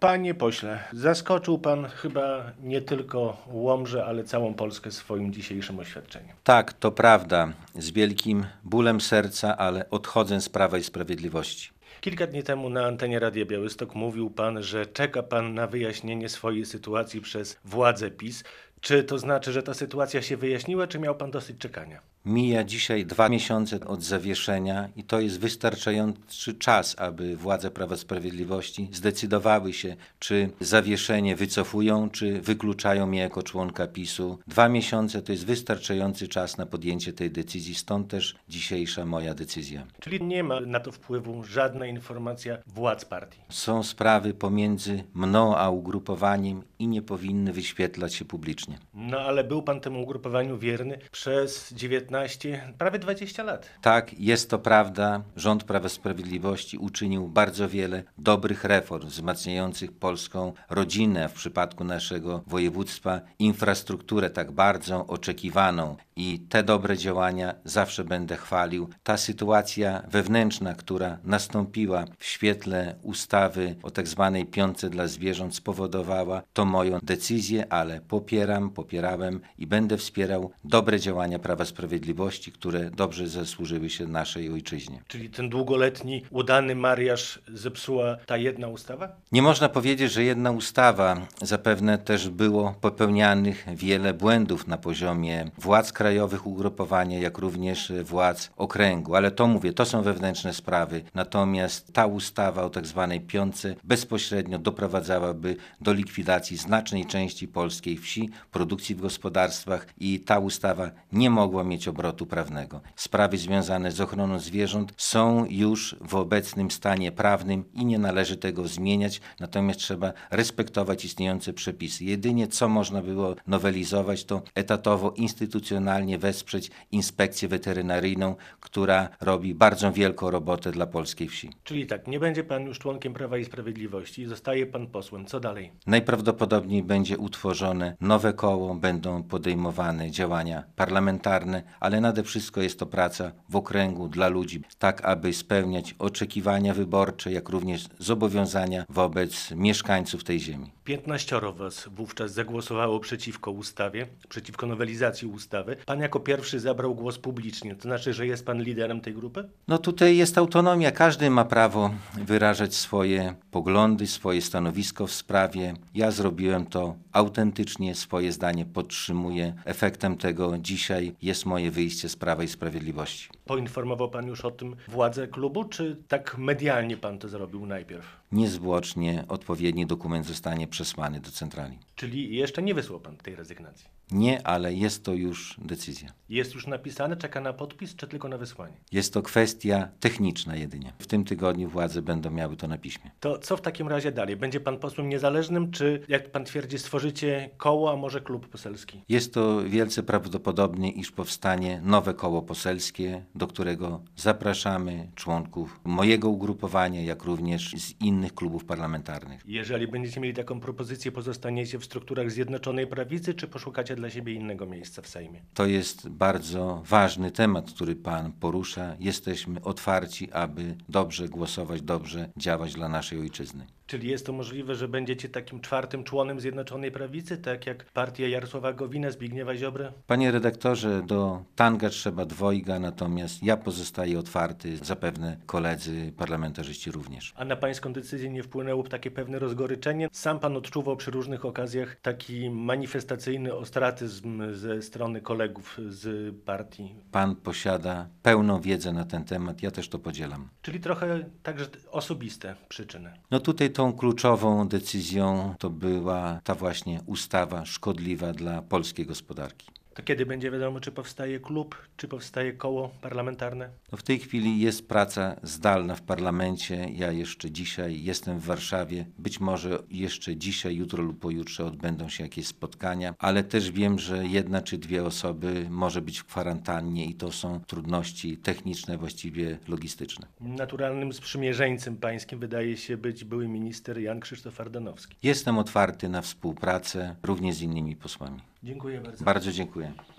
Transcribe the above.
Panie pośle, zaskoczył pan chyba nie tylko Łomżę, ale całą Polskę swoim dzisiejszym oświadczeniem. Tak, to prawda. Z wielkim bólem serca, ale odchodzę z Prawa i Sprawiedliwości. Kilka dni temu na antenie Radia Białystok mówił pan, że czeka pan na wyjaśnienie swojej sytuacji przez władze PiS. Czy to znaczy, że ta sytuacja się wyjaśniła, czy miał pan dosyć czekania? Mija dzisiaj 2 miesiące od zawieszenia i to jest wystarczający czas, aby władze Prawa i Sprawiedliwości zdecydowały się, czy zawieszenie wycofują, czy wykluczają mnie jako członka PiS-u. 2 miesiące to jest wystarczający czas na podjęcie tej decyzji, stąd też dzisiejsza moja decyzja. Czyli nie ma na to wpływu żadna informacja władz partii. Są sprawy pomiędzy mną a ugrupowaniem i nie powinny wyświetlać się publicznie. No ale był pan temu ugrupowaniu wierny przez 19, prawie 20 lat. Tak, jest to prawda. Rząd Prawa i Sprawiedliwości uczynił bardzo wiele dobrych reform wzmacniających polską rodzinę, w przypadku naszego województwa infrastrukturę tak bardzo oczekiwaną i te dobre działania zawsze będę chwalił. Ta sytuacja wewnętrzna, która nastąpiła w świetle ustawy o tak zwanej piątce dla zwierząt spowodowała to moją decyzję, ale popierałem i będę wspierał dobre działania Prawa i Sprawiedliwości, które dobrze zasłużyły się naszej ojczyźnie. Czyli ten długoletni, udany mariaż zepsuła ta jedna ustawa? Nie można powiedzieć, że jedna ustawa. Zapewne też było popełnianych wiele błędów na poziomie władz krajowych ugrupowania, jak również władz okręgu. Ale to mówię, to są wewnętrzne sprawy. Natomiast ta ustawa o tak zwanej piątce bezpośrednio doprowadzałaby do likwidacji znacznej części polskiej wsi, produkcji w gospodarstwach i ta ustawa nie mogła mieć obrotu prawnego. Sprawy związane z ochroną zwierząt są już w obecnym stanie prawnym i nie należy tego zmieniać, natomiast trzeba respektować istniejące przepisy. Jedynie co można było nowelizować, to etatowo, instytucjonalnie wesprzeć inspekcję weterynaryjną, która robi bardzo wielką robotę dla polskiej wsi. Czyli tak, nie będzie pan już członkiem Prawa i Sprawiedliwości, zostaje pan posłem. Co dalej? Najprawdopodobniej będzie utworzone nowe koło, będą podejmowane działania parlamentarne, ale nade wszystko jest to praca w okręgu dla ludzi, tak aby spełniać oczekiwania wyborcze, jak również zobowiązania wobec mieszkańców tej ziemi. 15 was wówczas zagłosowało przeciwko ustawie, przeciwko nowelizacji ustawy. Pan jako pierwszy zabrał głos publicznie. To znaczy, że jest pan liderem tej grupy? No tutaj jest autonomia, każdy ma prawo wyrażać swoje poglądy, swoje stanowisko w sprawie. Ja zrobiłem to autentycznie, swoje zdanie podtrzymuję. Efektem tego dzisiaj jest moje wyjście z Prawa i Sprawiedliwości. Poinformował pan już o tym władze klubu, czy tak medialnie pan to zrobił najpierw? Niezwłocznie odpowiedni dokument zostanie przesłany do centrali. Czyli jeszcze nie wysłał pan tej rezygnacji? Nie, ale jest to już decyzja. Jest już napisane, czeka na podpis, czy tylko na wysłanie? Jest to kwestia techniczna jedynie. W tym tygodniu władze będą miały to na piśmie. To co w takim razie dalej? Będzie pan posłem niezależnym, czy jak pan twierdzi, stworzycie koło, a może klub poselski? Jest to wielce prawdopodobne, iż powstanie nowe koło poselskie, do którego zapraszamy członków mojego ugrupowania, jak również z innych klubów parlamentarnych. Jeżeli będziecie mieli taką propozycję, pozostaniecie w strukturach Zjednoczonej Prawicy, czy poszukacie dla siebie innego miejsca w Sejmie? To jest bardzo ważny temat, który pan porusza. Jesteśmy otwarci, aby dobrze głosować, dobrze działać dla naszej ojczyzny. Czyli jest to możliwe, że będziecie takim czwartym członem Zjednoczonej Prawicy, tak jak partia Jarosława Gowina, Zbigniewa Ziobry? Panie redaktorze, do tanga trzeba dwojga, natomiast ja pozostaję otwarty, zapewne koledzy parlamentarzyści również. A na pańską decyzję nie wpłynęło takie pewne rozgoryczenie? Sam pan odczuwał przy różnych okazjach taki manifestacyjny ostracyzm ze strony kolegów z partii. Pan posiada pełną wiedzę na ten temat, ja też to podzielam. Czyli trochę także osobiste przyczyny. No tutaj tą kluczową decyzją to była ta właśnie ustawa szkodliwa dla polskiej gospodarki. To kiedy będzie wiadomo, czy powstaje klub, czy powstaje koło parlamentarne? No w tej chwili jest praca zdalna w parlamencie. Ja jeszcze dzisiaj jestem w Warszawie. Być może jeszcze dzisiaj, jutro lub pojutrze odbędą się jakieś spotkania, ale też wiem, że 1 czy 2 osoby może być w kwarantannie i to są trudności techniczne, właściwie logistyczne. Naturalnym sprzymierzeńcem pańskim wydaje się być były minister Jan Krzysztof Ardanowski. Jestem otwarty na współpracę również z innymi posłami. Dziękuję bardzo. Bardzo dziękuję.